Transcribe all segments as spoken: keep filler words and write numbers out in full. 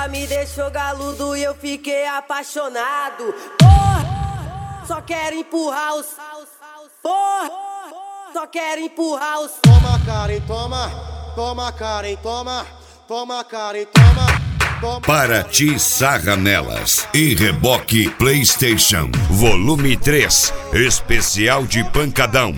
Ela me deixou galudo e eu fiquei apaixonado. Porra, só quero empurrar os. Porra, só quero empurrar os. Toma, Karen, toma. Toma, Karen, toma. Toma, Karen, toma. Toma. Paraty Sarra Nelas e Reboque PlayStation Volume três, especial de pancadão.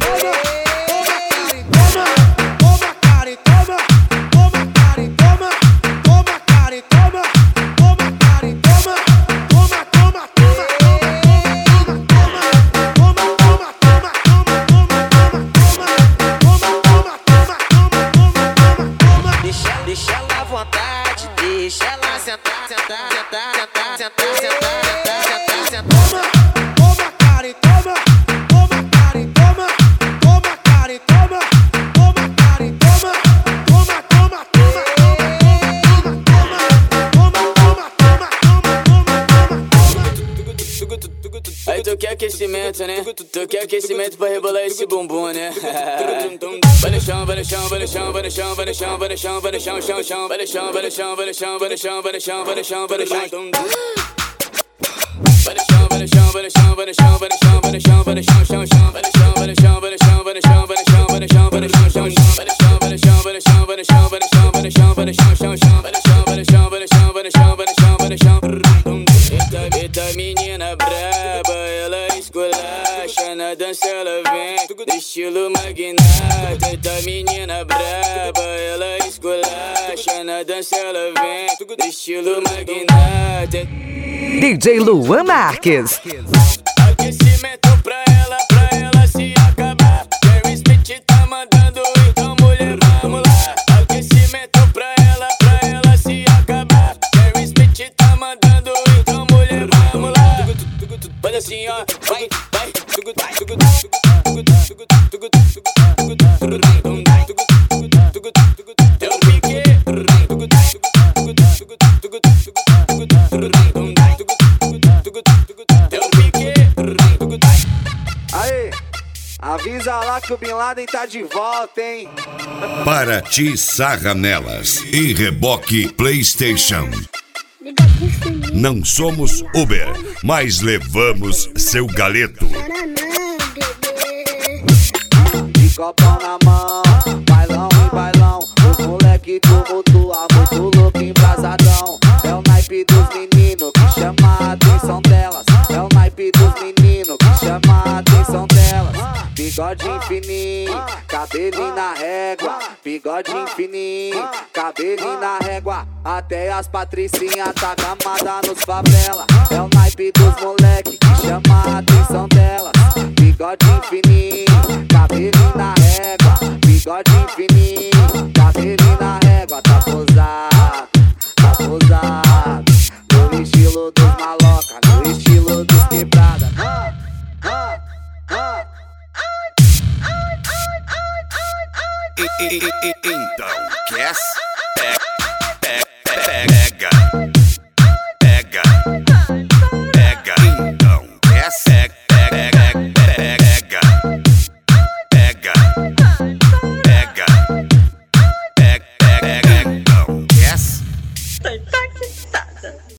Deixa ela à vontade, deixa ela sentar, sentar, sentar, sentar, sentar, sentar, sentar, sentar. Toma, Karen, toma. Toma, Karen, toma. Toma, Karen, toma. Toma, Karen, toma. Toma, toma, toma, toma, toma, toma, toma. Aí tu quer aquecimento, né? Tu quer aquecimento pra rebolar esse bumbum, né? Vai no chão, vai no chão, vai no chão, vai no chão, vai no chão, vai no chão, vai no chão, chão, chão, vai no chão, vai no chão, vai no chão, vai no chão, vai no chão, vai no chão, vai no chão. Vai no chão, vai no chão, vai no chão, vai no chão, vai no chão, vai no chão, vai no chão, chão, chão, vai no chão, vai no chão, vai no chão, vai no chão, vai no chão, vai no chão, vai no chão, chão, chão, vai no chão, vai no chão, vai no chão, vai no chão, vai no chão, vai no chão, vai no chão, chão, chão, vai no chão, vai no chão, vai no chão, vai no chão, vai no chão, vai no chão. Eita, eita menina braba, ela esculacha, na dança ela vem, estilo magnata. Eita menina braba, ela esculacha, na dança ela vem, estilo magnata. D J Luan Marques. Aquecimento pra ela, pra ela se acabar. Jerry Smith tá mandando, então mulher, vamos lá. Aquecimento pra ela, pra ela se acabar. Jerry Smith tá mandando, então mulher, vamos lá. Faz assim, ó, vai, vai. É o pique. Aê, avisa lá que o Bin Laden tá de volta, hein? Paraty Sarra Nelas e Reboque PlayStation. Não somos Uber, mas levamos seu galeto. De copão na mão, bailão e bailão. Os moleque tumultua, muito louco, embrasadão. É o naipe dos meninos que chama a atenção delas. É o naipe dos meninos que chama a atenção delas. Bigodinho fininho, cabelinho na régua. Bigodinho fininho, cabelinho na régua. Até as patricinhas tá gamada nos favela. É o naipe dos moleque que chama a atenção delas. Bigodinho fininho, cabelinho na régua. Bigodinho fininho, cabelinho na régua. Tá posado, tá posado. No estilo dos maloca, no estilo dos quebrada. Ah, ah, ah. E, e, e, e, então, quer?